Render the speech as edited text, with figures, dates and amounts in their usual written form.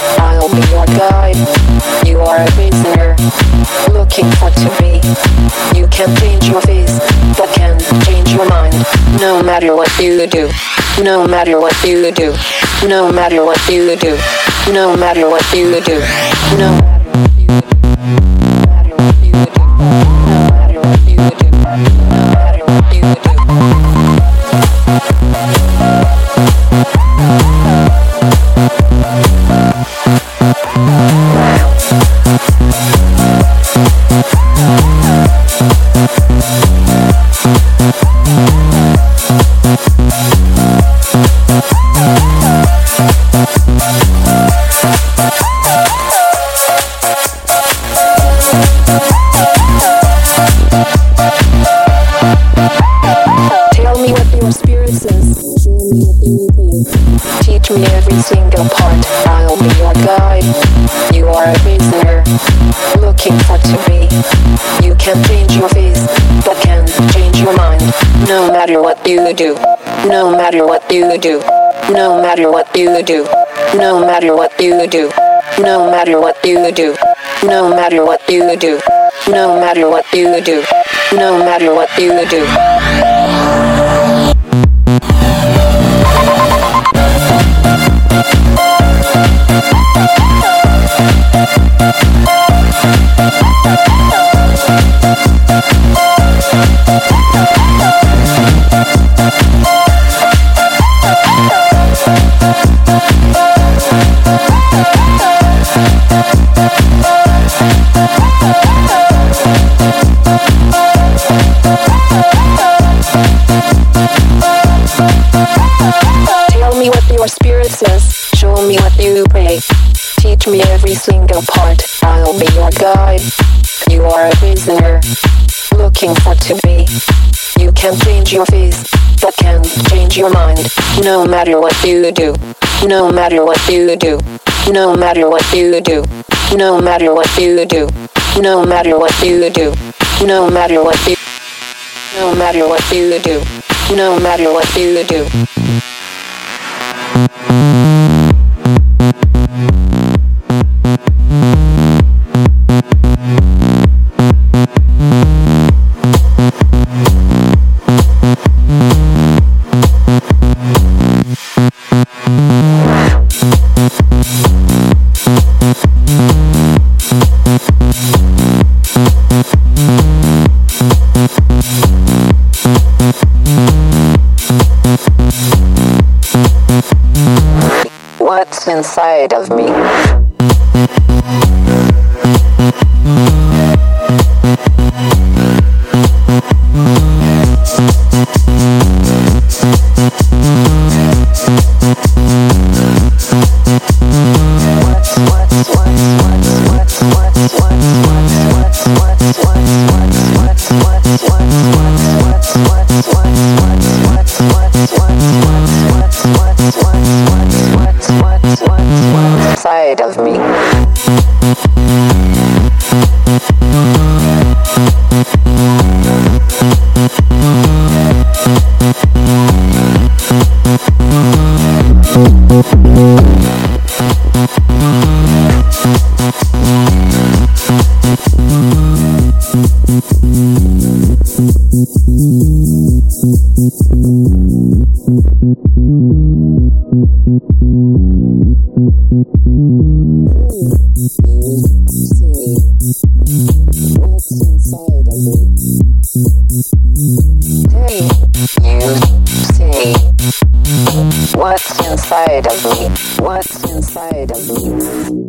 I'll be your guide. You are a prisoner, looking for to be. You can change your face, but can't change your mind. No matter what you do, no matter what you do, no matter what you do, no matter what you do, no matter what you do, no matter what you do, no matter what you do. Tell me what your spirit says. Show me what you think. Teach me every single part. I'll be your guide. You are a prisoner, looking for to be. You can change your face, but can't change your mind. No matter what you do, no matter what you do, no matter what you do, no matter what you do, no matter what you do, no matter what you do, no matter what you do, no matter what you do. Tell me what your spirit says. Show me what you pray. Teach me every single part. I'll be your guide. You are a prisoner, looking for to be. You can change your face, but can't change your mind. No matter what you do, no matter what you do, no matter what you do, no matter what you do, no matter what you do, no matter what you, no matter what you do, no matter what you do. What's inside of me? Inside of me. What's inside of me? What's inside of me?